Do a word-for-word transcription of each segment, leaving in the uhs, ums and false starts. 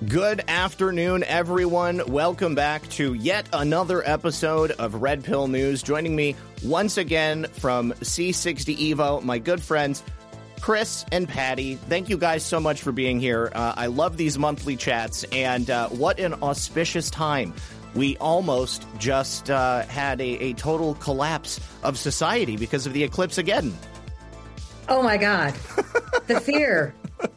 Good afternoon, everyone. Welcome back to yet another episode of Red Pill News. Joining me once again from C sixty Evo, my good friends, Chris and Patty. Thank you guys so much for being here. Uh, I love these monthly chats, and uh, what an auspicious time. We almost just uh, had a, a total collapse of society because of the eclipse again. Oh, my God. The fear.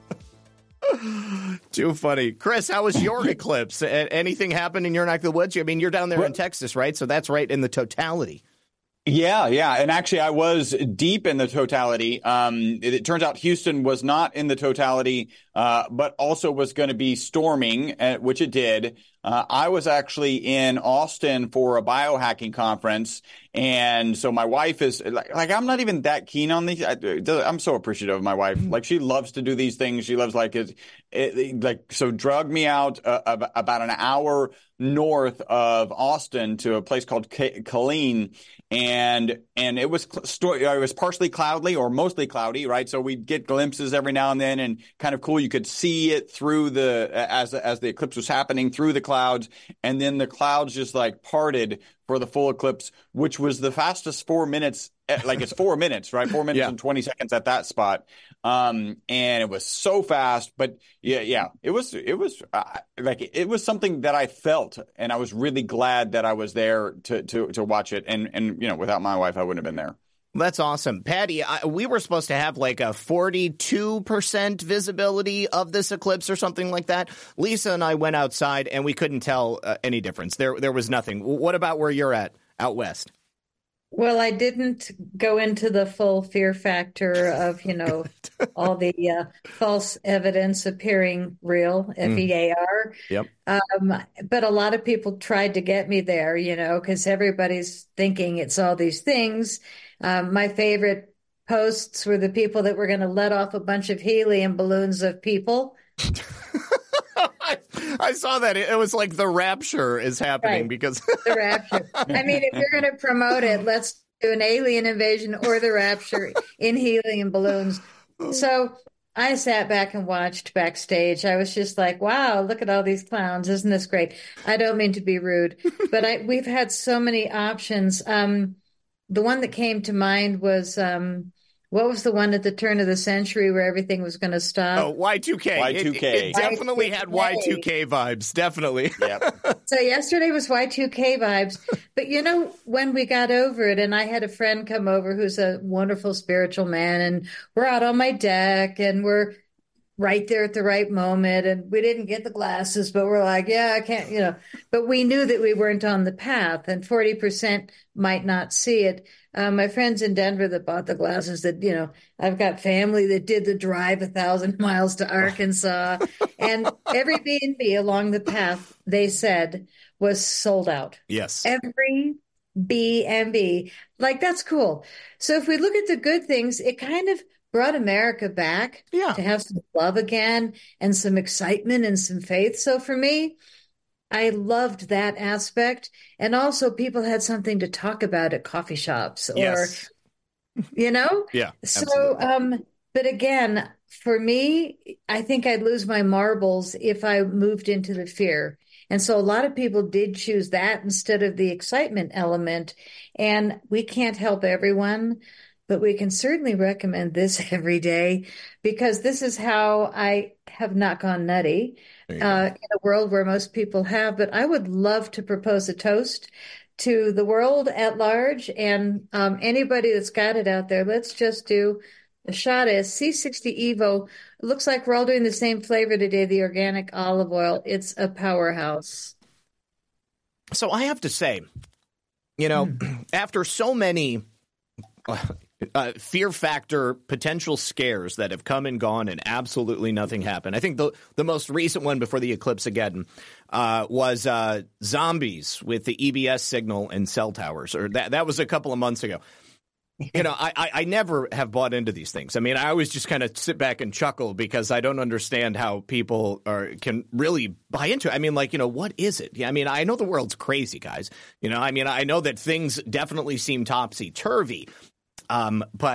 Too funny. Chris, how was your eclipse? Anything happen in your neck of the woods? I mean, you're down there in Texas, right? So that's right in the totality. Yeah, yeah. And actually, I was deep in the totality. Um, it, it turns out Houston was not in the totality, uh, but also was going to be storming, uh, which it did. Uh, I was actually in Austin for a biohacking conference. And so my wife is like, like I'm not even that keen on these. I, I'm so appreciative of my wife. Like, she loves to do these things. She loves like it, it like, so drug me out uh, about an hour north of Austin to a place called K- Killeen. And, and it was, it was partially cloudy or mostly cloudy, right? So we'd get glimpses every now and then, and kind of cool. You could see it through the, as, as the eclipse was happening through the clouds. And then the clouds just like parted for the full eclipse, which was the fastest four minutes. Like, it's four minutes, right? Four minutes yeah. and twenty seconds at that spot. Um, and it was so fast, but yeah, yeah, it was, it was uh, like, it was something that I felt, and I was really glad that I was there to, to, to watch it. And, and, you know, without my wife, I wouldn't have been there. That's awesome. Patty, I, we were supposed to have like a forty-two percent visibility of this eclipse or something like that. Lisa and I went outside and we couldn't tell uh, any difference. There, there was nothing. What about where you're at out west? Well, I didn't go into the full fear factor of, you know, all the uh, false evidence appearing real, F E A R. Mm. Yep. Um, but a lot of people tried to get me there, you know, because everybody's thinking it's all these things. Um, my favorite posts were the people that were going to let off a bunch of helium balloons of people. I, I saw that. It was like the rapture is happening, right. Because the rapture. I mean, if you're going to promote it, let's do an alien invasion or the rapture in helium balloons. So I sat back and watched backstage. I was just like, wow, look at all these clowns. Isn't this great? I don't mean to be rude, but I, we've had so many options. Um, the one that came to mind was, um, what was the one at the turn of the century where everything was going to stop? Oh, Y two K. Y two K. It, it definitely had Y two K vibes. Definitely. Yep. So yesterday was Y two K vibes. But, you know, when we got over it, and I had a friend come over who's a wonderful spiritual man, and we're out on my deck, and we're right there at the right moment. And we didn't get the glasses, but we're like, yeah, I can't, you know. But we knew that we weren't on the path, and forty percent might not see it. Um, my friends in Denver that bought the glasses, that, you know, I've got family that did the drive a thousand miles to Arkansas, and every B and B along the path, they said, was sold out. Yes. Every B and B. Like, that's cool. So if we look at the good things, it kind of brought America back yeah. to have some love again and some excitement and some faith. So for me, I loved that aspect. And also people had something to talk about at coffee shops or, yes. you know? Yeah. So, absolutely. um, but again, for me, I think I'd lose my marbles if I moved into the fear. And so a lot of people did choose that instead of the excitement element. And we can't help everyone, but we can certainly recommend this every day, because this is how I have not gone nutty uh, in a world where most people have. But I would love to propose a toast to the world at large, and um, anybody that's got it out there. Let's just do a shot at C sixty Evo. It looks like we're all doing the same flavor today, the organic olive oil. It's a powerhouse. So I have to say, you know, mm. after so many Uh, fear factor potential scares that have come and gone and absolutely nothing happened. I think the the most recent one before the eclipse again uh, was uh, zombies with the E B S signal and cell towers, or that that was a couple of months ago. You know, I, I, I never have bought into these things. I mean, I always just kind of sit back and chuckle because I don't understand how people are can really buy into it. I mean, like, you know, what is it? Yeah, I mean, I know the world's crazy, guys. You know, I mean, I know that things definitely seem topsy-turvy. Um, but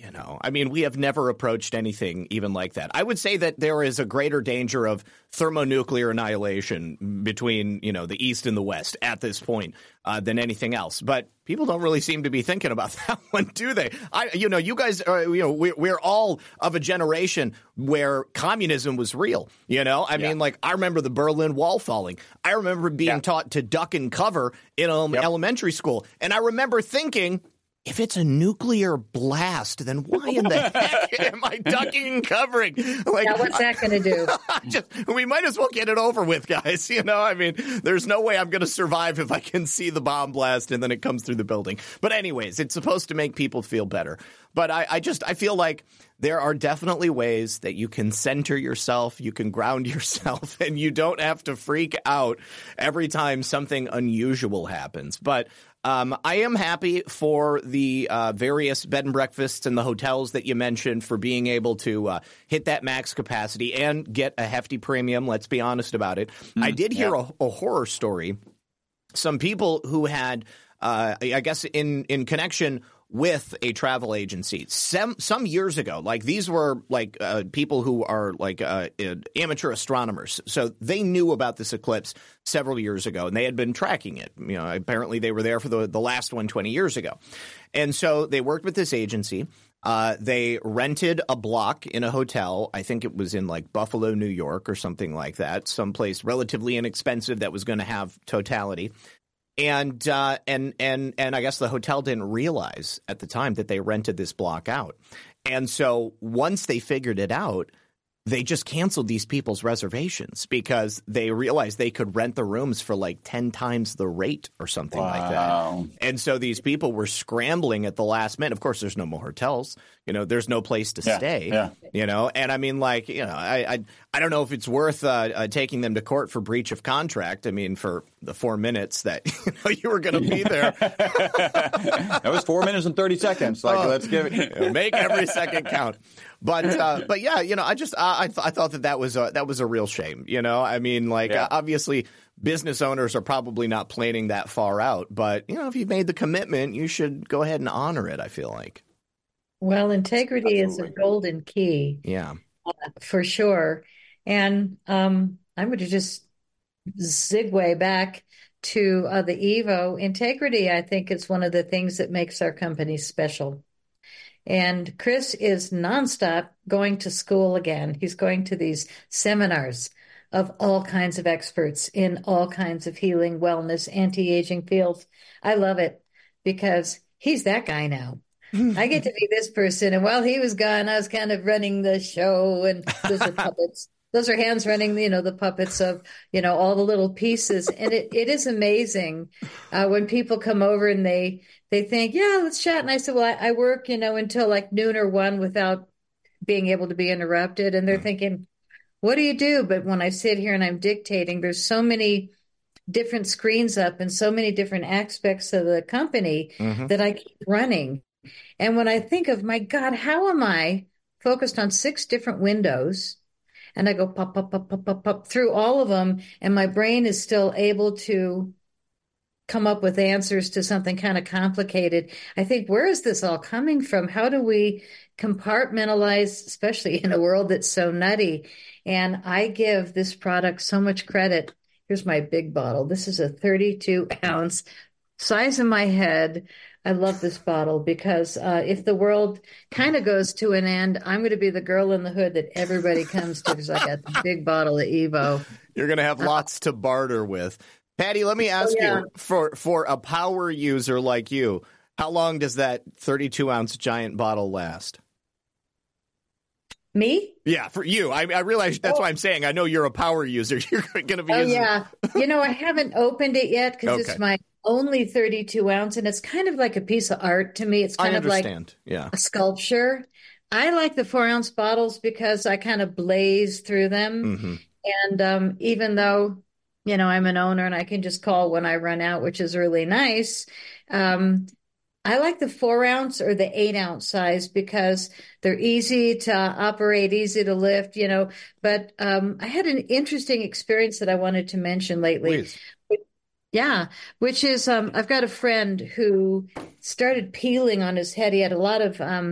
You know, I mean, we have never approached anything even like that. I would say that there is a greater danger of thermonuclear annihilation between, you know, the East and the West at this point uh, than anything else. But people don't really seem to be thinking about that one, do they? I, you know, you guys, are, you know, we're, we're all of a generation where communism was real. You know, I yeah. mean, like, I remember the Berlin Wall falling. I remember being yeah. taught to duck and cover in um, yep. elementary school. And I remember thinking, if it's a nuclear blast, then why in the heck am I ducking and covering? Like, yeah, what's that going to do? Just, we might as well get it over with, guys. You know, I mean, there's no way I'm going to survive if I can see the bomb blast and then it comes through the building. But anyways, it's supposed to make people feel better. But I, I just I feel like there are definitely ways that you can center yourself, you can ground yourself, and you don't have to freak out every time something unusual happens. But Um, I am happy for the uh, various bed and breakfasts and the hotels that you mentioned for being able to uh, hit that max capacity and get a hefty premium. Let's be honest about it. Mm, I did hear yeah. a, a horror story. Some people who had, uh, I guess, in, in connection with a travel agency some some years ago. Like, these were like uh, people who are like uh, amateur astronomers, so they knew about this eclipse several years ago, and they had been tracking it. You know, apparently they were there for the the last one twenty years ago, and so they worked with this agency. Uh, they rented a block in a hotel. I think it was in like Buffalo, New York, or something like that, someplace relatively inexpensive that was going to have totality. And uh, and and and I guess the hotel didn't realize at the time that they rented this block out. And so once they figured it out, they just canceled these people's reservations because they realized they could rent the rooms for like ten times the rate or something wow. like that. And so these people were scrambling at the last minute. Of course, there's no more hotels. You know, there's no place to yeah, stay, yeah. you know. And I mean, like, you know, I I, I don't know if it's worth uh, uh, taking them to court for breach of contract. I mean, for the four minutes that, you know, you were going to be there. That was four minutes and thirty seconds. Like, uh, let's give it. You know, make every second count. But uh, but yeah, you know, I just I I, th- I thought that that was a, that was a real shame. You know, I mean, like yeah. uh, obviously business owners are probably not planning that far out, but you know, if you've made the commitment, you should go ahead and honor it. I feel like. Well, integrity Absolutely. is a golden key. Yeah, uh, for sure. And um, I'm going to just segue back to uh, the Evo. Integrity, I think, is one of the things that makes our company special. And Chris is nonstop going to school again. He's going to these seminars of all kinds of experts in all kinds of healing, wellness, anti-aging fields. I love it because he's that guy now. I get to be this person. And while he was gone, I was kind of running the show, and those are puppets. Those are hands running, you know, the puppets of, you know, all the little pieces. And it, it is amazing uh, when people come over and they, they think, yeah, let's chat. And I said, well, I, I work, you know, until like noon or one without being able to be interrupted. And they're thinking, what do you do? But when I sit here and I'm dictating, there's so many different screens up and so many different aspects of the company mm-hmm. that I keep running. And when I think of, my God, how am I focused on six different windows? And I go pop, pop, pop, pop, pop, pop through all of them. And my brain is still able to come up with answers to something kind of complicated. I think, where is this all coming from? How do we compartmentalize, especially in a world that's so nutty? And I give this product so much credit. Here's my big bottle. This is a thirty-two ounce, size of my head. I love this bottle because uh, if the world kind of goes to an end, I'm going to be the girl in the hood that everybody comes to because I got the big bottle of Evo. You're going to have lots to barter with. Patty, let me ask oh, yeah. you, for, for a power user like you, how long does that thirty-two ounce giant bottle last? Me? Yeah, for you. I, I realize that's oh. why I'm saying I know you're a power user. You're going to be oh, using yeah. You know, I haven't opened it yet because okay. it's my only thirty-two ounce, and it's kind of like a piece of art to me. It's kind I of like yeah. a sculpture. I like the four ounce bottles because I kind of blaze through them. Mm-hmm. And um, even though, you know, I'm an owner and I can just call when I run out, which is really nice. Um, I like the four ounce or the eight ounce size because they're easy to operate, easy to lift, you know. But um, I had an interesting experience that I wanted to mention lately. Please. Yeah, which is um, I've got a friend who started peeling on his head. He had a lot of um,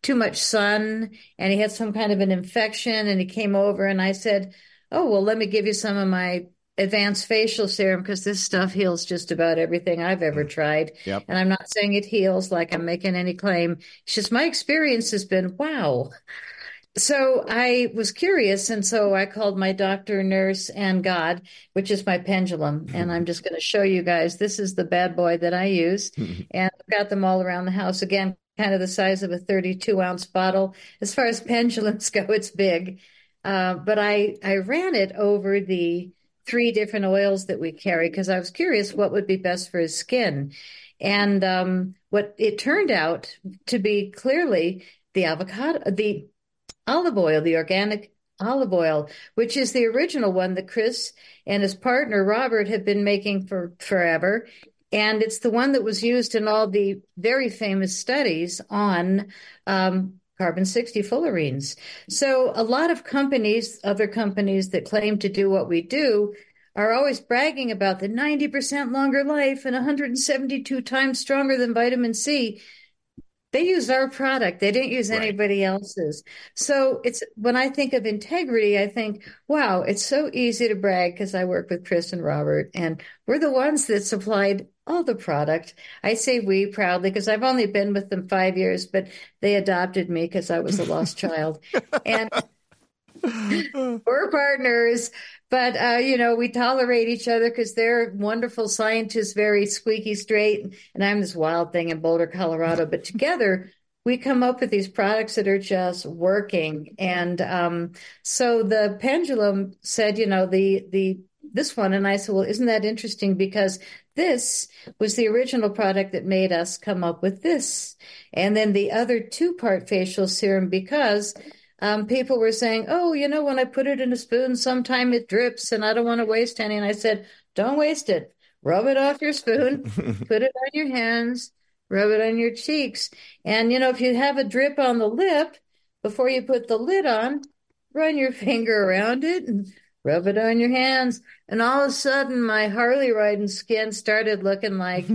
too much sun, and he had some kind of an infection, and he came over, and I said, oh, well, let me give you some of my advanced facial serum, because this stuff heals just about everything I've ever tried. Yep. And I'm not saying it heals like I'm making any claim. It's just my experience has been, wow. So I was curious, and so I called my doctor, nurse, and God, which is my pendulum. And I'm just going to show you guys, this is the bad boy that I use. And I've got them all around the house. Again, kind of the size of a thirty-two ounce bottle. As far as pendulums go, it's big. Uh, but I, I ran it over the three different oils that we carry, because I was curious what would be best for his skin. And um, what it turned out to be clearly the avocado, the olive oil, the organic olive oil, which is the original one that Chris and his partner, Robert, have been making for forever. And it's the one that was used in all the very famous studies on um, carbon sixty fullerenes. So a lot of companies, other companies that claim to do what we do, are always bragging about the ninety percent longer life and one hundred seventy-two times stronger than vitamin C. They use our product. They didn't use anybody right. else's. So it's when I think of integrity, I think, wow, it's so easy to brag, because I work with Chris and Robert, and we're the ones that supplied all the product. I say we proudly, because I've only been with them five years, but they adopted me because I was a lost child. And we're partners. But, uh, you know, we tolerate each other because they're wonderful scientists, very squeaky straight. And I'm this wild thing in Boulder, Colorado. But together, we come up with these products that are just working. And um, so the pendulum said, you know, the the this one. And I said, well, isn't that interesting? Because this was the original product that made us come up with this. And then the other two-part facial serum, because Um, people were saying, oh, you know, when I put it in a spoon, sometime it drips and I don't want to waste any. And I said, don't waste it. Rub it off your spoon, put it on your hands, rub it on your cheeks. And, you know, if you have a drip on the lip, before you put the lid on, run your finger around it and rub it on your hands. And all of a sudden, my Harley riding skin started looking like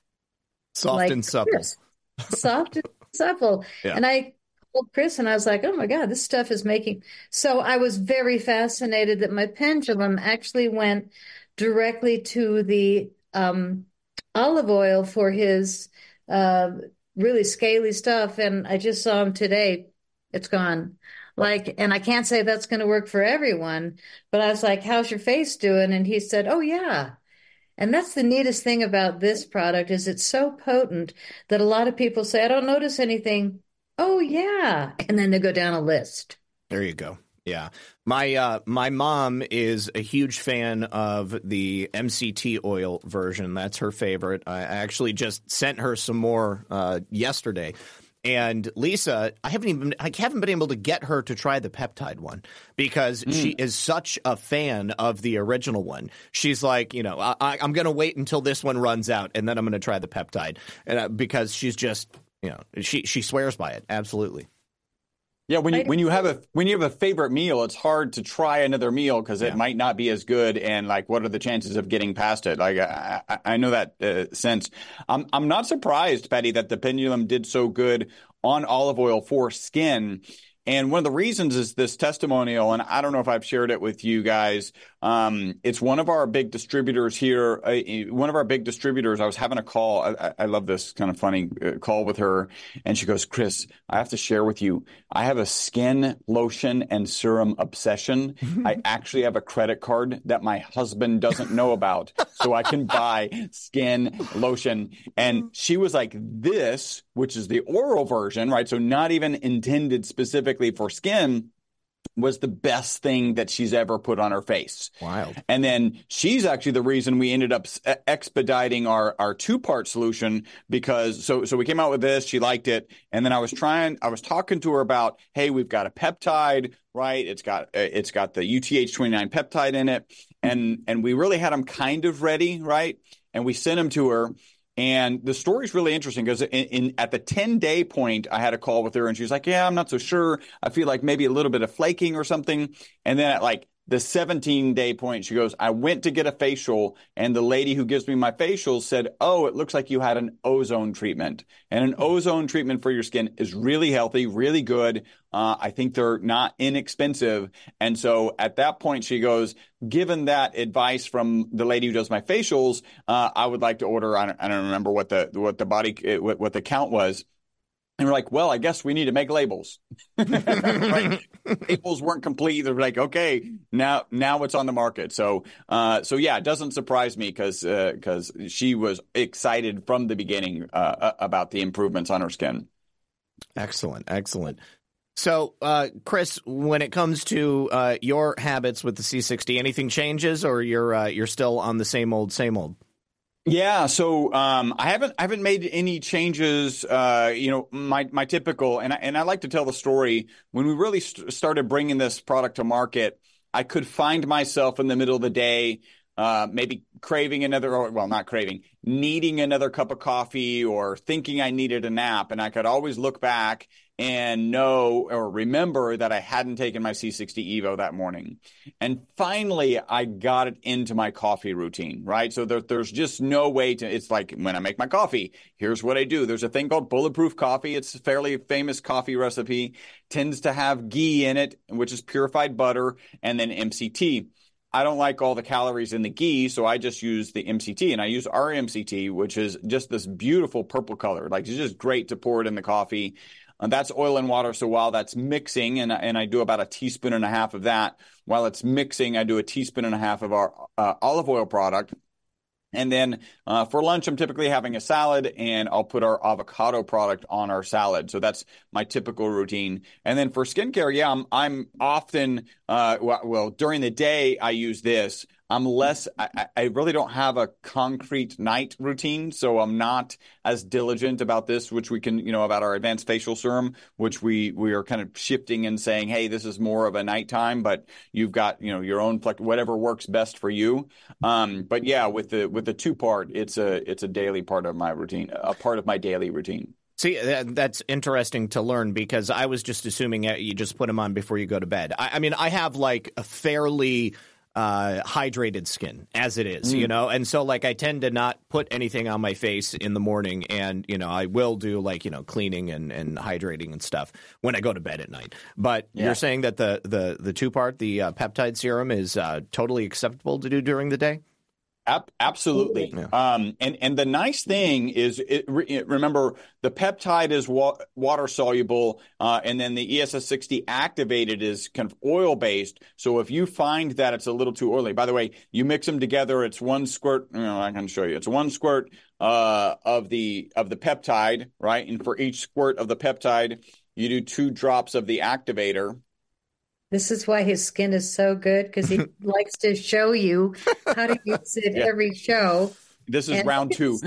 soft like and supple. Chris. Soft and supple. Yeah. And I told Chris, and I was like, oh my God, this stuff is making. So I was very fascinated that my pendulum actually went directly to the um, olive oil for his uh, really scaly stuff. And I just saw him today. It's gone. Like, and I can't say that's going to work for everyone, but I was like, how's your face doing? And he said, oh yeah. And that's the neatest thing about this product, is it's so potent that a lot of people say, I don't notice anything. Oh yeah. And then they go down a list. There you go. Yeah. My uh, my mom is a huge fan of the M C T oil version. That's her favorite. I actually just sent her some more uh, yesterday. And Lisa, I haven't even I haven't been able to get her to try the peptide one, because mm. she is such a fan of the original one. She's like, you know, I, I'm going to wait until this one runs out, and then I'm going to try the peptide, and uh, because she's just, you know, she she swears by it. Absolutely. Yeah, when you when you have a when you have a favorite meal, it's hard to try another meal because it yeah. might not be as good. And like, what are the chances of getting past it? Like, I, I, I know that uh, sense. I'm I'm not surprised, Patty, that the pendulum did so good on olive oil for skin. And one of the reasons is this testimonial, and I don't know if I've shared it with you guys. Um, it's one of our big distributors here. Uh, one of our big distributors, I was having a call. I, I love this kind of funny uh, call with her. And she goes, Chris, I have to share with you. I have a skin lotion and serum obsession. I actually have a credit card that my husband doesn't know about, so I can buy skin lotion. And she was like, this, which is the oral version, right? So not even intended specifically for skin, was the best thing that she's ever put on her face. Wild. And then she's actually the reason we ended up expediting our, our two-part solution, because so so we came out with this, she liked it, and then I was trying, I was talking to her about, hey, we've got a peptide, right? It's got it's got the U T H twenty-nine peptide in it, and and we really had them kind of ready, right? And we sent them to her. And the story's really interesting because in, in at the ten-day point, I had a call with her, and she was like, yeah, I'm not so sure. I feel like maybe a little bit of flaking or something. And then at like the seventeen day point, she goes, I went to get a facial and the lady who gives me my facial said, oh, it looks like you had an ozone treatment. And an ozone treatment for your skin is really healthy, really good. Uh, I think they're not inexpensive. And so at that point, she goes, given that advice from the lady who does my facials, uh, I would like to order, I don't, I don't remember what the, what the body, what, what the count was. And we're like, well, I guess we need to make labels. Right? Labels weren't complete. They're like, okay, now now it's on the market. So, uh, so yeah, it doesn't surprise me because because uh, she was excited from the beginning uh, about the improvements on her skin. Excellent, excellent. So, uh, Chris, when it comes to uh, your habits with the C sixty, anything changes, or you're uh, you're still on the same old, same old? Yeah, so um, I haven't I haven't made any changes. Uh, you know, my my typical, and I, and I like to tell the story. When we really st- started bringing this product to market, I could find myself in the middle of the day, uh, maybe craving another, or well, not craving, needing another cup of coffee, or thinking I needed a nap, and I could always look back and know or remember that I hadn't taken my C sixty Evo that morning. And finally, I got it into my coffee routine, right? So there, there's just no way to, it's like when I make my coffee, here's what I do. There's a thing called Bulletproof Coffee. It's a fairly famous coffee recipe, tends to have ghee in it, which is purified butter, and then M C T. I don't like all the calories in the ghee, so I just use the M C T, and I use our M C T, which is just this beautiful purple color. Like, it's just great to pour it in the coffee. Uh, that's oil and water. So while that's mixing, and, and I do about a teaspoon and a half of that, while it's mixing, I do a teaspoon and a half of our uh, olive oil product. And then uh, for lunch, I'm typically having a salad, and I'll put our avocado product on our salad. So that's my typical routine. And then for skincare, yeah, I'm, I'm often, uh, well, well, during the day, I use this. I'm less, I, I really don't have a concrete night routine, so I'm not as diligent about this, which we can, you know, about our advanced facial serum, which we, we are kind of shifting and saying, hey, this is more of a nighttime, but you've got, you know, your own, whatever works best for you. Um, but yeah, with the, with the two part, it's a, it's a daily part of my routine, a part of my daily routine. See, that's interesting to learn, because I was just assuming you just put them on before you go to bed. I, I mean, I have like a fairly uh, hydrated skin as it is, mm. you know, and so like I tend to not put anything on my face in the morning, and you know I will do like you know cleaning and, and hydrating and stuff when I go to bed at night. But yeah. You're saying that the the the two part the uh, peptide serum is uh, totally acceptable to do during the day? Absolutely. Yeah. Um, and, and the nice thing is, it, re, remember, the peptide is wa- water soluble, uh, and then the E S S sixty activated is kind of oil based. So if you find that it's a little too oily, by the way, you mix them together. It's one squirt. You know, I can show you. It's one squirt uh, of the of the peptide, right? And for each squirt of the peptide, you do two drops of the activator. This is why his skin is so good, because he likes to show you how to use it yeah. every show. This is and round two.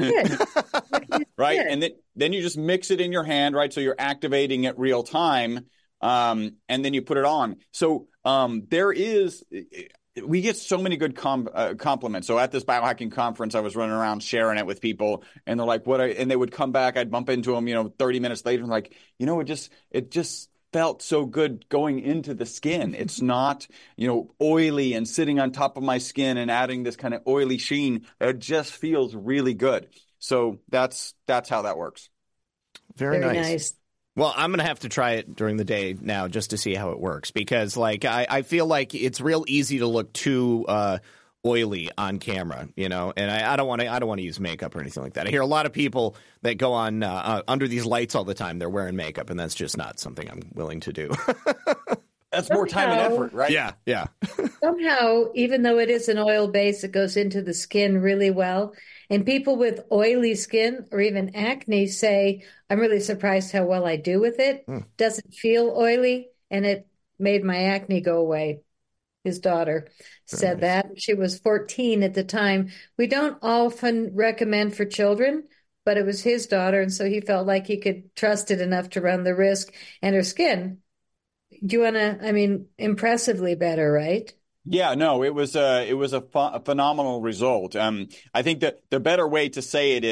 Right? And then, then you just mix it in your hand, right? So you're activating it real time, um, and then you put it on. So um, there is – we get so many good com- uh, compliments. So at this biohacking conference, I was running around sharing it with people, and they're like, "What?" I, and they would come back. I'd bump into them, you know, thirty minutes later, and like, you know, it just it just – felt so good going into the skin. It's not, you know, oily and sitting on top of my skin and adding this kind of oily sheen. It just feels really good. So that's that's how that works. Very, Very nice. nice. Well, I'm going to have to try it during the day now just to see how it works, because like I, I feel like it's real easy to look too uh, oily on camera, you know, and I, I don't want to I don't want to use makeup or anything like that. I hear a lot of people that go on uh, uh, under these lights all the time. They're wearing makeup, and that's just not something I'm willing to do. That's more time and effort, right? Yeah, yeah. Somehow, even though it is an oil base, it goes into the skin really well. And people with oily skin or even acne say, I'm really surprised how well I do with it. Mm. Doesn't feel oily, and it made my acne go away. His daughter said nice. that. She was fourteen at the time. We don't often recommend for children, but it was his daughter, and so he felt like he could trust it enough to run the risk. And her skin, do you want to, I mean, impressively better, right? Yeah, no, it was a, it was a, ph- a phenomenal result. Um, I think that the better way to say it is,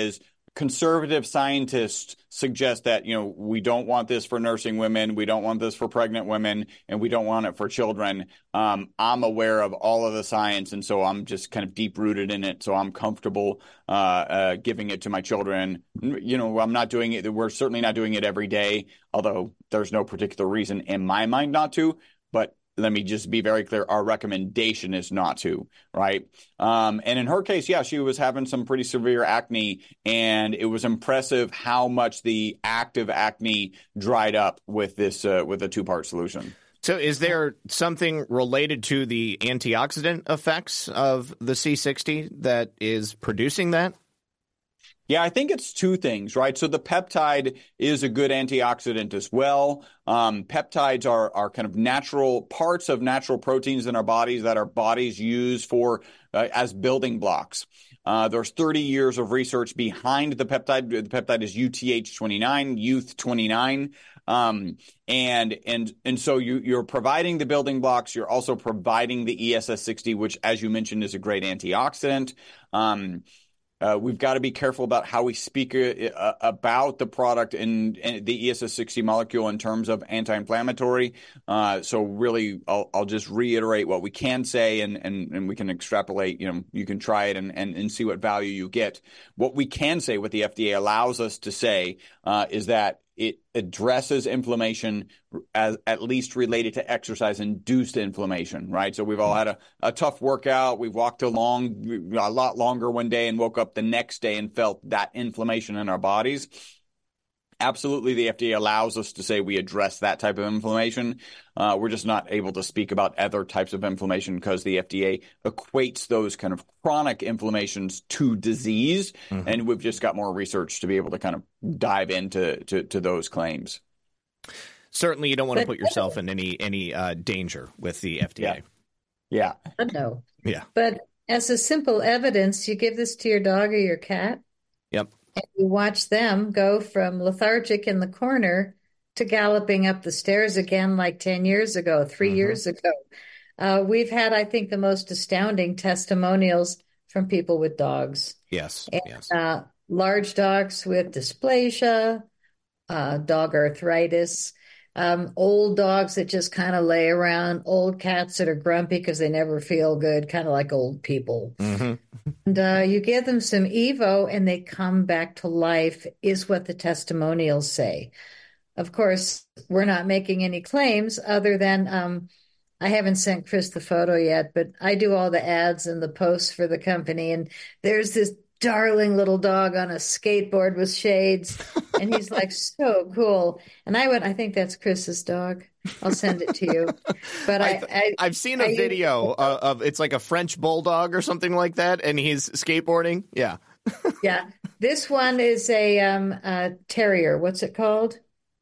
conservative scientists suggest that, you know, we don't want this for nursing women, we don't want this for pregnant women, and we don't want it for children. Um, I'm aware of all of the science, and so I'm just kind of deep rooted in it. So I'm comfortable uh, uh, giving it to my children. You know, I'm not doing it. We're certainly not doing it every day, although there's no particular reason in my mind not to. But let me just be very clear. Our recommendation is not to, right? Um, and in her case, yeah, she was having some pretty severe acne, and it was impressive how much the active acne dried up with this, uh, with a two-part solution. So is there something related to the antioxidant effects of the C sixty that is producing that? Yeah, I think it's two things, right? So the peptide is a good antioxidant as well. Um, peptides are are kind of natural parts of natural proteins in our bodies that our bodies use for uh, as building blocks. Uh, there's thirty years of research behind the peptide. The peptide is U T H twenty-nine, Youth twenty-nine. Um, and, and, and so you, you're providing the building blocks. You're also providing the E S S sixty, which, as you mentioned, is a great antioxidant. Um, Uh, we've got to be careful about how we speak uh, about the product and, and the E S S sixty molecule in terms of anti-inflammatory. Uh, so really, I'll, I'll just reiterate what we can say, and, and, and we can extrapolate. You know, you can try it and, and, and see what value you get. What we can say, what the F D A allows us to say, uh, is that it addresses inflammation as at least related to exercise-induced inflammation, right? So we've all had a, a tough workout. We've walked a long, a lot longer one day and woke up the next day and felt that inflammation in our bodies. Absolutely, the F D A allows us to say we address that type of inflammation. Uh, we're just not able to speak about other types of inflammation because the F D A equates those kind of chronic inflammations to disease, mm-hmm. and we've just got more research to be able to kind of dive into to, to those claims. Certainly, you don't want to put yourself in any any uh, danger with the F D A. Yeah. yeah. No. Yeah. But as a simple evidence, you give this to your dog or your cat. Yep. And you watch them go from lethargic in the corner to galloping up the stairs again like ten years ago, three mm-hmm. years ago. Uh, we've had, I think, the most astounding testimonials from people with dogs. Yes, and, yes. Uh, large dogs with dysplasia, uh, dog arthritis, um, old dogs that just kind of lay around, old cats that are grumpy because they never feel good, kind of like old people. Mm-hmm. And uh, you give them some Evo and they come back to life, is what the testimonials say. Of course, we're not making any claims other than um, I haven't sent Chris the photo yet, but I do all the ads and the posts for the company. And there's this darling little dog on a skateboard with shades. And he's like, so cool. And I went, I think that's Chris's dog. I'll send it to you. But I, I, I've seen a I, video I, of, it's like a French bulldog or something like that. And he's skateboarding. Yeah. yeah. This one is a, um, a terrier. What's it called?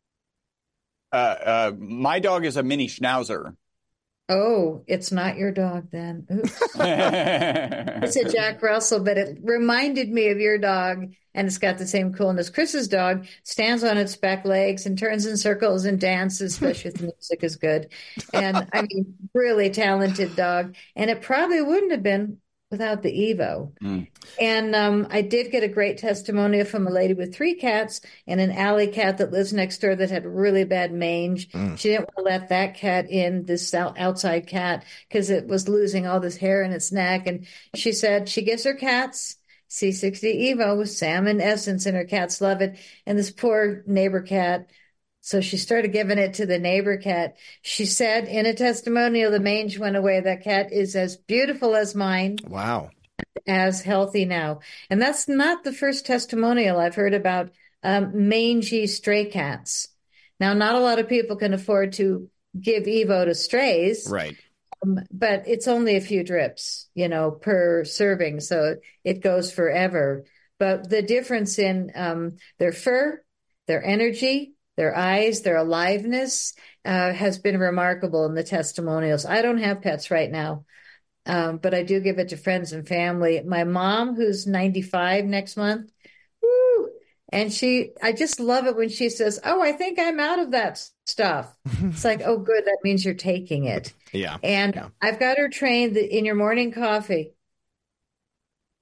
Uh, uh, my dog is a mini schnauzer. Oh, it's not your dog then. Oops. It's a Jack Russell, but it reminded me of your dog, and it's got the same coolness. Chris's dog stands on its back legs and turns in circles and dances, especially if the music is good. And I mean, really talented dog. And it probably wouldn't have been without the Evo. Mm. And um, I did get a great testimonial from a lady with three cats and an alley cat that lives next door that had really bad mange. Mm. She didn't want to let that cat in, this outside cat, because it was losing all this hair in its neck. And she said she gives her cats C sixty Evo with salmon essence, and her cats love it. And this poor neighbor cat, so she started giving it to the neighbor cat. She said in a testimonial, the mange went away. That cat is as beautiful as mine. Wow. As healthy now. And that's not the first testimonial I've heard about um, mangy stray cats. Now, not a lot of people can afford to give Evo to strays. Right. Um, but it's only a few drips, you know, per serving. So it goes forever. But the difference in um, their fur, their energy, their eyes, their aliveness uh, has been remarkable in the testimonials. I don't have pets right now, um, but I do give it to friends and family. My mom, who's ninety-five next month, woo, and she, I just love it when she says, oh, I think I'm out of that stuff. It's like, oh, good, that means you're taking it. Yeah. And yeah. I've got her trained in your morning coffee.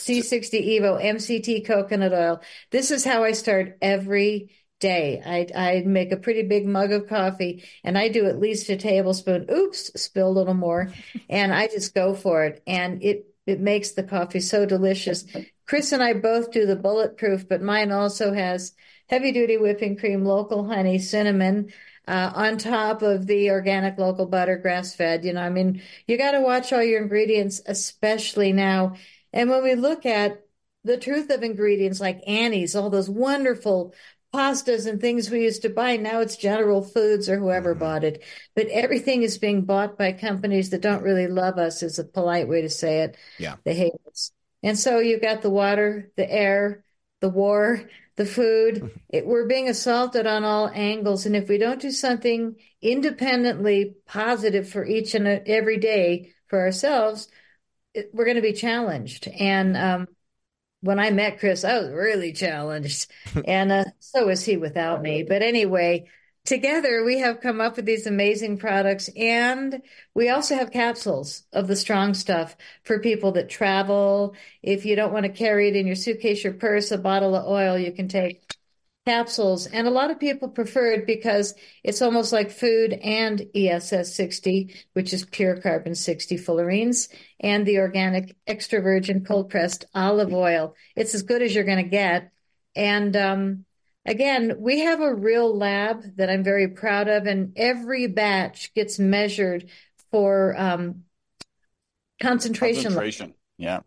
C sixty Evo M C T coconut oil. This is how I start every day. I I make a pretty big mug of coffee, and I do at least a tablespoon. Oops, spill a little more, and I just go for it. And it it makes the coffee so delicious. Chris and I both do the bulletproof, but mine also has heavy duty whipping cream, local honey, cinnamon, uh, on top of the organic local butter, grass fed. You know, I mean, you got to watch all your ingredients, especially now. And when we look at the truth of ingredients like Annie's, all those wonderful pastas and things we used to buy, now it's General Foods or whoever mm-hmm. bought it. But everything is being bought by companies that don't really love us, is a polite way to say it. Yeah. They hate us. And so you've got the water, the air, the war, the food. It, we're being assaulted on all angles. And if we don't do something independently positive for each and every day for ourselves, it, we're going to be challenged. And um, when I met Chris, I was really challenged. And uh, so was he without me. But anyway, together we have come up with these amazing products. And we also have capsules of the strong stuff for people that travel. If you don't want to carry it in your suitcase, your purse, a bottle of oil, you can take capsules. And a lot of people prefer it because it's almost like food and E S S sixty, which is pure carbon sixty fullerenes, and the organic extra virgin cold pressed olive oil. It's as good as you're going to get. And um, again, we have a real lab that I'm very proud of, and every batch gets measured for um, concentration. Concentration, yeah.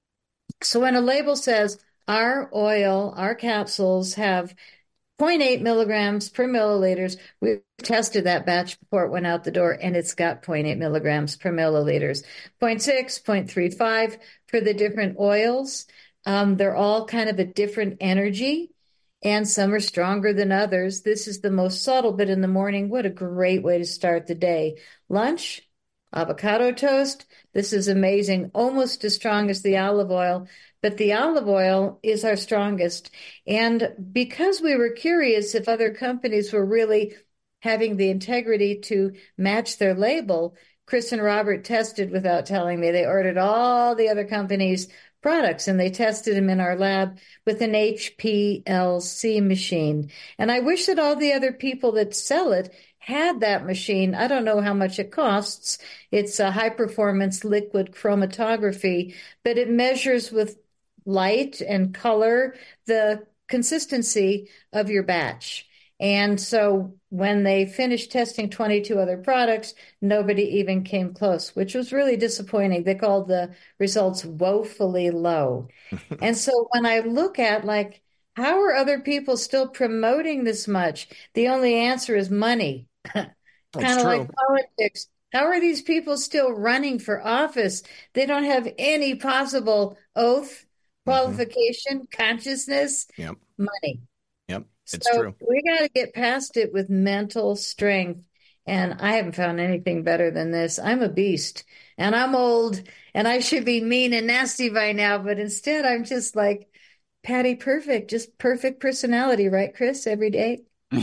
So when a label says our oil, our capsules have zero point eight milligrams per milliliters. We tested that batch before it went out the door, and it's got zero point eight milligrams per milliliters. zero point six, zero point three five for the different oils. Um, they're all kind of a different energy, and some are stronger than others. This is the most subtle, but in the morning, what a great way to start the day. Lunch, avocado toast. This is amazing, almost as strong as the olive oil. But the olive oil is our strongest. And because we were curious if other companies were really having the integrity to match their label, Chris and Robert tested without telling me. They ordered all the other companies' products, and they tested them in our lab with an H P L C machine. And I wish that all the other people that sell it had that machine. I don't know how much it costs. It's a high-performance liquid chromatography, but it measures with light and color the consistency of your batch. And so when they finished testing twenty-two other products, nobody even came close, which was really disappointing. They called the results woefully low. And so when I look at, like, how are other people still promoting this much? The only answer is money. Kind of like politics. How are these people still running for office? They don't have any possible oath, qualification, mm-hmm. consciousness, yep. money. Yep, it's so true. We got to get past it with mental strength. And I haven't found anything better than this. I'm a beast, and I'm old, and I should be mean and nasty by now. But instead, I'm just like Patty Perfect, just perfect personality, right, Chris, every day?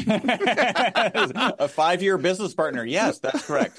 A five-year business partner. Yes, that's correct.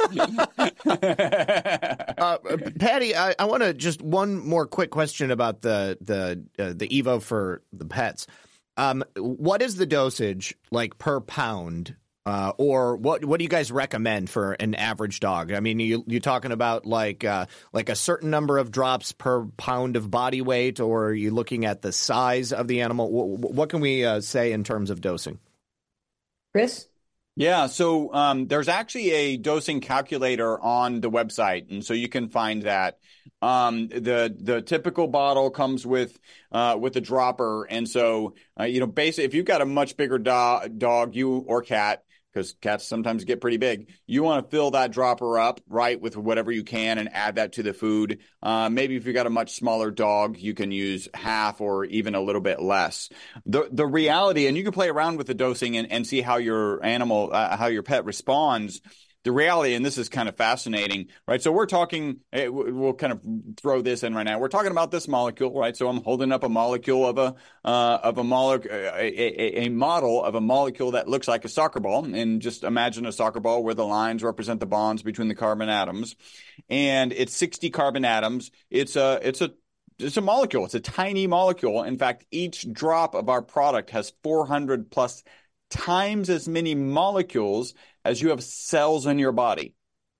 uh, Patty, I, I want to just one more quick question about the the uh, the Evo for the pets. Um, what is the dosage like per pound, uh, or what? What do you guys recommend for an average dog? I mean, you you talking about like uh, like a certain number of drops per pound of body weight, or are you looking at the size of the animal? What, what can we uh, say in terms of dosing? Chris? Yeah, so um, there's actually a dosing calculator on the website, and so you can find that. Um, the the typical bottle comes with uh, with a dropper, and so uh, you know, basically, if you've got a much bigger do- dog, you or cat, because cats sometimes get pretty big, you want to fill that dropper up, right, with whatever you can and add that to the food. Uh, maybe if you've got a much smaller dog, you can use half or even a little bit less. The the reality, and you can play around with the dosing and, and see how your animal, uh, how your pet responds. The reality, and this is kind of fascinating, right? So we're talking, we'll kind of throw this in right now. We're talking about this molecule, right? So I'm holding up a molecule of a uh, of a, mole- a, a, a model of a molecule that looks like a soccer ball, and just imagine a soccer ball where the lines represent the bonds between the carbon atoms, and it's sixty carbon atoms. It's a it's a it's a molecule. It's a tiny molecule. In fact, each drop of our product has four hundred plus times as many molecules as you have cells in your body.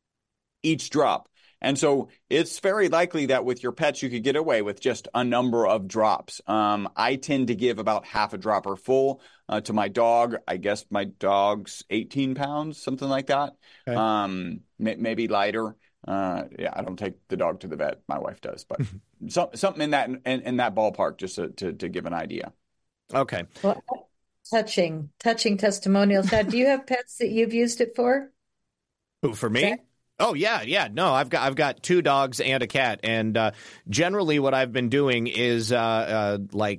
Each drop. And so it's very likely that with your pets, you could get away with just a number of drops. Um, I tend to give about half a dropper full uh, to my dog. I guess my dog's eighteen pounds, something like that. Okay. Um, may- maybe lighter. Uh, yeah, I don't take the dog to the vet. My wife does, but so, something in that in, in that ballpark, just to, to to give an idea. Okay. Well, touching, touching testimonials. Now, do you have pets that you've used it for? Who, for me? Zach? Oh yeah, yeah. No, I've got I've got two dogs and a cat, and uh, generally what I've been doing is uh, uh, like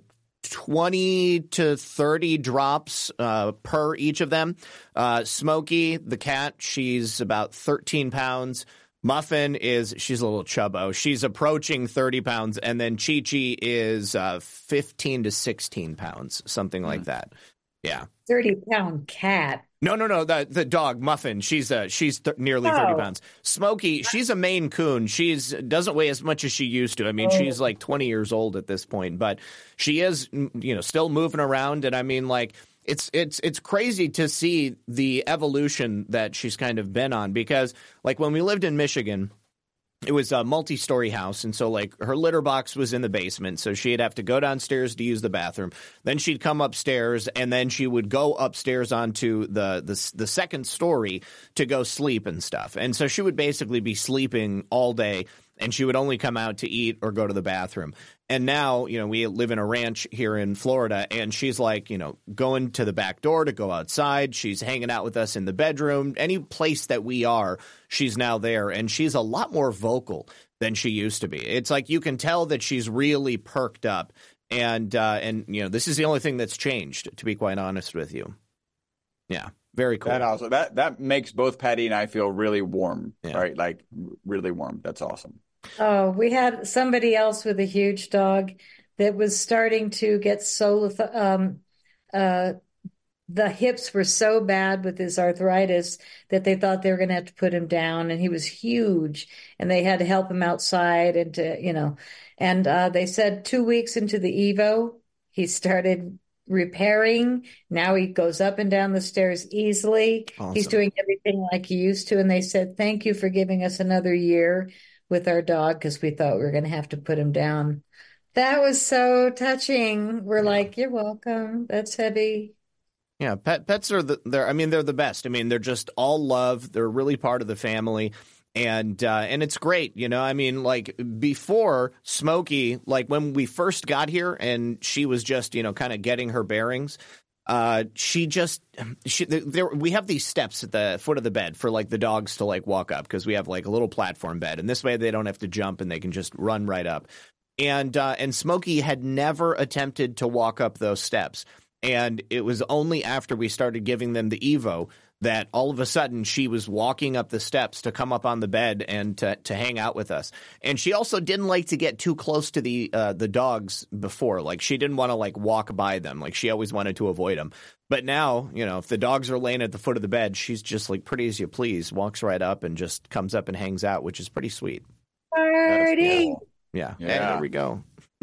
twenty to thirty drops uh, per each of them. Uh, Smokey, the cat, she's about thirteen pounds. Muffin is she's a little chubbo. She's approaching thirty pounds, and then Chi Chi is uh, fifteen to sixteen pounds, something like mm. that. Yeah, thirty pound cat. No, no, no. The the dog Muffin. She's uh she's th- nearly oh. thirty pounds. Smokey. She's a Maine Coon. She's doesn't weigh as much as she used to. I mean, oh. she's like twenty years old at this point, but she is, you know, still moving around. And I mean, like it's it's it's crazy to see the evolution that she's kind of been on, because like when we lived in Michigan, it was a multi-story house, and so like her litter box was in the basement, so she'd have to go downstairs to use the bathroom. Then she'd come upstairs, and then she would go upstairs onto the the, the second story to go sleep and stuff. And so she would basically be sleeping all day, and she would only come out to eat or go to the bathroom. And now, you know, we live in a ranch here in Florida, and she's like, you know, going to the back door to go outside. She's hanging out with us in the bedroom. Any place that we are, she's now there. And she's a lot more vocal than she used to be. It's like you can tell that she's really perked up. And, uh, and you know, this is the only thing that's changed, to be quite honest with you. Yeah, very cool. That also, that, that makes both Patty and I feel really warm, yeah. right? Like really warm. That's awesome. Oh, we had somebody else with a huge dog that was starting to get so, um, uh, the hips were so bad with his arthritis that they thought they were going to have to put him down. And he was huge, and they had to help him outside and to, you know, and uh, they said two weeks into the Evo, he started repairing. Now he goes up and down the stairs easily. Awesome. He's doing everything like he used to. And they said, thank you for giving us another year with our dog, because we thought we were going to have to put him down. That was so touching. We're yeah. like, you're welcome. That's heavy. Yeah, pet pets are the they're I mean they're the best. I mean, they're just all love. They're really part of the family. And uh, and it's great, you know. I mean, like before Smokey, like when we first got here and she was just, you know, kind of getting her bearings. Uh, she just, she, there, we have these steps at the foot of the bed for like the dogs to like walk up, because we have like a little platform bed, and this way they don't have to jump and they can just run right up. And, uh, and Smokey had never attempted to walk up those steps. And it was only after we started giving them the Evo that all of a sudden she was walking up the steps to come up on the bed and to, to hang out with us. And she also didn't like to get too close to the uh, the dogs before. Like she didn't want to like walk by them. Like she always wanted to avoid them. But now, you know, if the dogs are laying at the foot of the bed, she's just like pretty as you please, walks right up and just comes up and hangs out, which is pretty sweet. Party. Cool. Yeah. yeah. And there we go.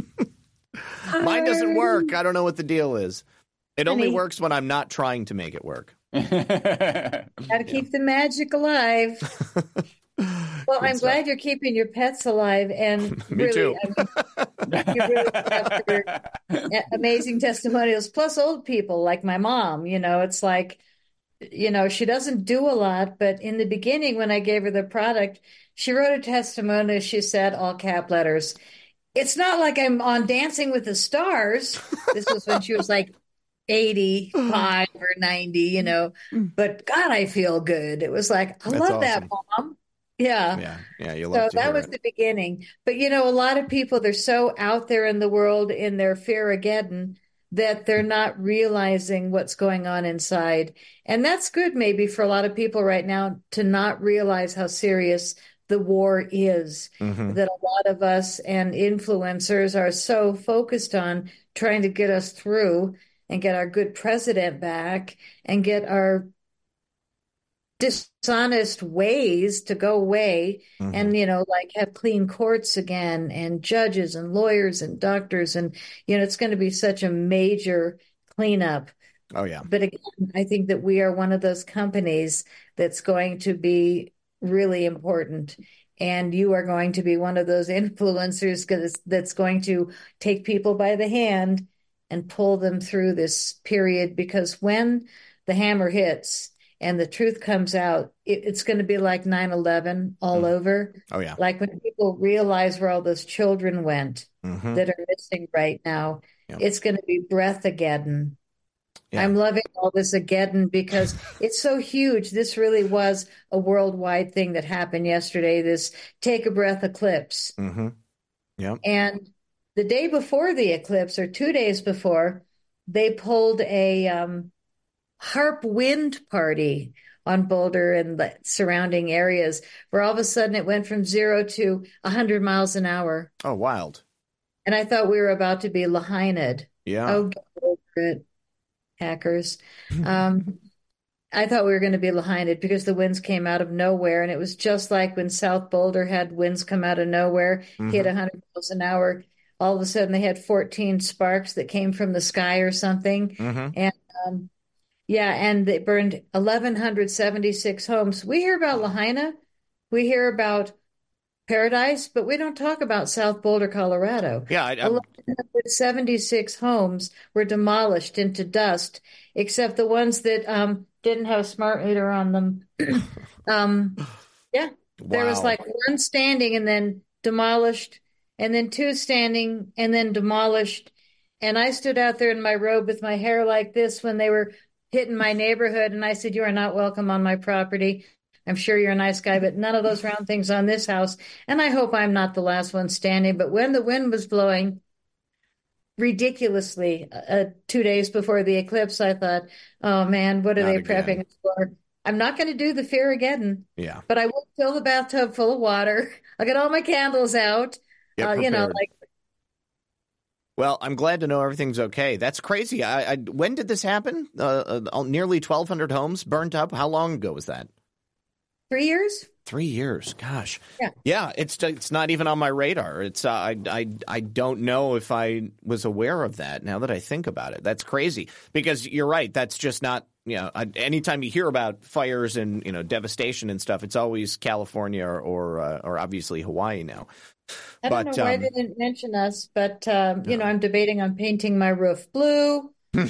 Mine doesn't work. I don't know what the deal is. It Honey. only works when I'm not trying to make it work. Gotta keep the magic alive. Well, Good I'm stuff. glad you're keeping your pets alive, and Me really, too. I mean, you really have your amazing testimonials. Plus, old people like my mom. You know, it's like, you know, she doesn't do a lot, but in the beginning, when I gave her the product, she wrote a testimonial. She said, all cap letters, "It's not like I'm on Dancing with the Stars." This was when she was like eighty-five or ninety, you know, but God, I feel good. It was like, I That's love awesome. that, Mom. Yeah. Yeah. Yeah. You love so to that hear was it. the beginning. But, you know, a lot of people, they're so out there in the world in their Farrageddon that they're not realizing what's going on inside. And that's good maybe for a lot of people right now to not realize how serious the war is, mm-hmm. that a lot of us and influencers are so focused on trying to get us through and get our good president back and get our dishonest ways to go away Mhm. and, you know, like have clean courts again and judges and lawyers and doctors. And, you know, it's going to be such a major cleanup. Oh, yeah. But again, I think that we are one of those companies that's going to be really important. And you are going to be one of those influencers 'cause that's going to take people by the hand and pull them through this period. Because when the hammer hits and the truth comes out, it, it's going to be like nine eleven all Mm. over. Oh, yeah. Like when people realize where all those children went Mhm. that are missing right now, Yeah. it's going to be breath-ageddon. Yeah. I'm loving all this again because it's so huge. This really was a worldwide thing that happened yesterday, this take a breath eclipse. Mm-hmm. Yeah. And the day before the eclipse, or two days before, they pulled a um, harp wind party on Boulder and the surrounding areas, where all of a sudden it went from zero to one hundred miles an hour. Oh, wild. And I thought we were about to be Lahaina'd. Yeah. Oh, get over it, hackers. Um, I thought we were going to be Lahaina'd because the winds came out of nowhere. And it was just like when South Boulder had winds come out of nowhere, Mhm. hit one hundred miles an hour. All of a sudden they had fourteen sparks that came from the sky or something. Mm-hmm. And um, yeah, and they burned eleven seventy-six homes. We hear about Lahaina, we hear about Paradise, but we don't talk about South Boulder, Colorado. Yeah. I, I, eleven seventy-six homes were demolished into dust, except the ones that um, didn't have a smart meter on them. um, yeah, there was wow. like one standing and then demolished, and then two standing and then demolished. And I stood out there in my robe with my hair like this when they were hitting my neighborhood, and I said, "You are not welcome on my property. I'm sure you're a nice guy, but none of those round things on this house. And I hope I'm not the last one standing." But when the wind was blowing ridiculously uh, two days before the eclipse, I thought, oh man, what are Not they again. prepping us for? I'm not going to do the fear again, Yeah. but I will fill the bathtub full of water. I'll get all my candles out. Get Uh, you know, prepared. like Well, I'm glad to know everything's okay. That's crazy. I, I when did this happen? Uh, uh, nearly twelve hundred homes burnt up. How long ago was that? three years. Three years. Gosh. Yeah. Yeah. It's it's not even on my radar. It's uh, I I I don't know if I was aware of that. Now that I think about it, that's crazy. Because you're right. That's just not. You know, I- anytime you hear about fires and, you know, devastation and stuff, it's always California or or, uh, or obviously Hawaii now. I don't But, know why um, they didn't mention us, but um, you know, I'm debating on painting my roof blue.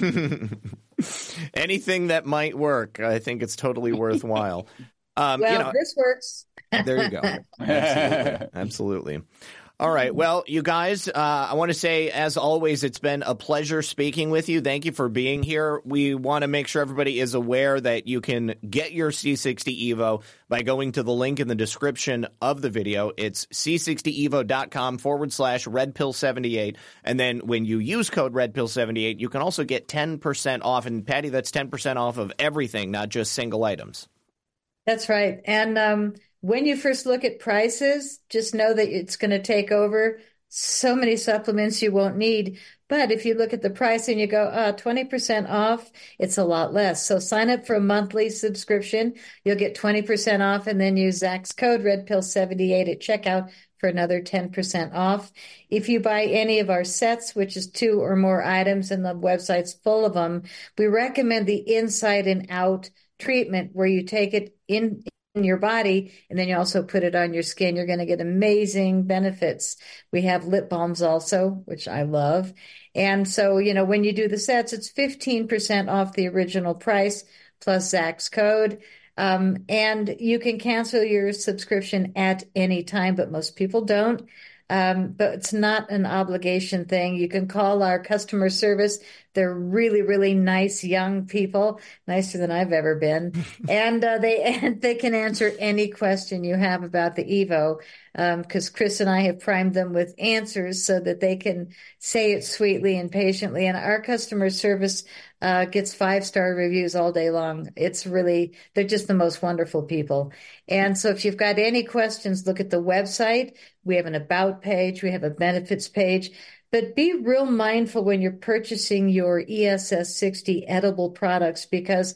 Anything that might work, I think it's totally worthwhile. Um, Well, you know, this works. there you go. Absolutely. Absolutely. All right. Well, you guys, uh, I want to say, as always, it's been a pleasure speaking with you. Thank you for being here. We want to make sure everybody is aware that you can get your C sixty Evo by going to the link in the description of the video. It's c sixty evo dot com forward slash red pill seventy-eight. And then when you use code red pill seventy-eight, you can also get ten percent off. And Patty, that's ten percent off of everything, not just single items. That's right. And um, when you first look at prices, just know that it's going to take over so many supplements you won't need. But if you look at the price and you go, uh, twenty percent off, it's a lot less. So sign up for a monthly subscription. You'll get twenty percent off, and then use Zach's code red pill seventy-eight at checkout for another ten percent off. If you buy any of our sets, which is two or more items, and the website's full of them, we recommend the inside and out treatment where you take it in in your body and then you also put it on your skin. You're going to get amazing benefits. We have lip balms also, which I love. And so, you know, when you do the sets, it's fifteen percent off the original price plus Zach's code. Um, and you can cancel your subscription at any time, but most people don't. Um, but it's not an obligation thing. You can call our customer service. They're really, really nice young people, nicer than I've ever been. and uh, they and they can answer any question you have about the Evo, because um, Chris and I have primed them with answers so that they can say it sweetly and patiently. And our customer service uh, gets five-star reviews all day long. It's really, they're just the most wonderful people. And so if you've got any questions, look at the website. We have an about page. We have a benefits page. But be real mindful when you're purchasing your E S S sixty edible products, because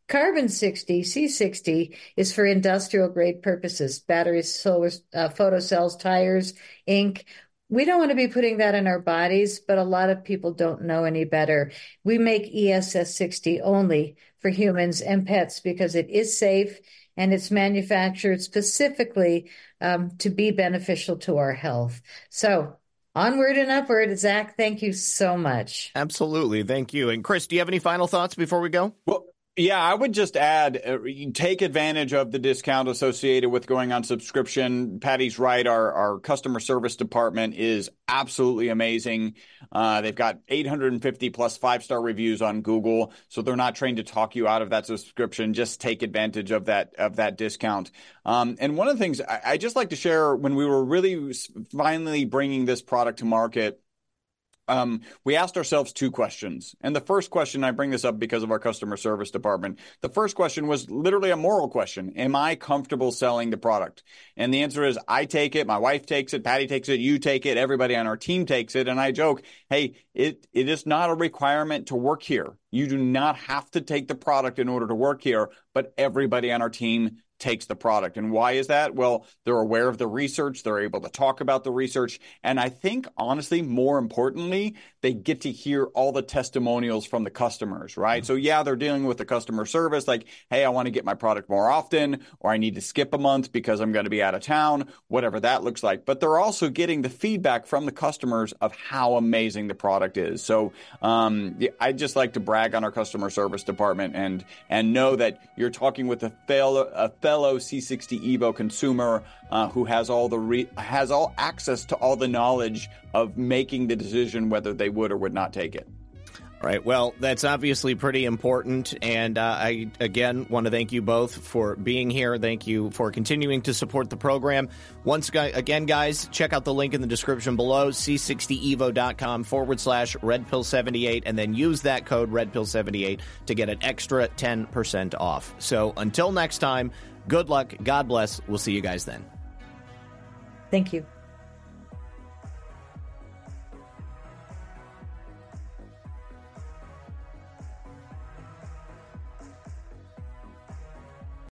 Carbon sixty, C sixty, is for industrial grade purposes, batteries, solar, uh, photocells, tires, ink. We don't want to be putting that in our bodies, but a lot of people don't know any better. We make E S S sixty only for humans and pets because it is safe and it's manufactured specifically um, to be beneficial to our health. So onward and upward. Zach, thank you so much. Absolutely. Thank you. And Chris, do you have any final thoughts before we go? Well, yeah, I would just add, uh, take advantage of the discount associated with going on subscription. Patty's right. Our, our customer service department is absolutely amazing. Uh, they've got eight hundred fifty plus five-star reviews on Google, so they're not trained to talk you out of that subscription. Just take advantage of that of that discount. Um, and one of the things I, I just like to share, when we were really finally bringing this product to market, Um, we asked ourselves two questions. And the first question, I bring this up because of our customer service department. The first question was literally a moral question. Am I comfortable selling the product? And the answer is, I take it. My wife takes it. Patty takes it. You take it. Everybody on our team takes it. And I joke, hey, it, it is not a requirement to work here. You do not have to take the product in order to work here, but everybody on our team takes the product. And why is that? Well, they're aware of the research. They're able to talk about the research. And I think, honestly, more importantly, they get to hear all the testimonials from the customers, right? Mm-hmm. So yeah, they're dealing with the customer service, like, hey, I want to get my product more often, or I need to skip a month because I'm going to be out of town, whatever that looks like. But they're also getting the feedback from the customers of how amazing the product is. So um, yeah, I'd just like to brag on our customer service department and and know that you're talking with a fellow, a fellow C sixty Evo consumer uh, who has all the re- has all access to all the knowledge of making the decision whether they would or would not take it. All right. Well, that's obviously pretty important. And uh, I, again, want to thank you both for being here. Thank you for continuing to support the program. Once again, guys, check out the link in the description below, c sixty evo dot com forward slash red pill seventy-eight, and then use that code red pill seventy-eight to get an extra ten percent off. So until next time, good luck. God bless. We'll see you guys then. Thank you.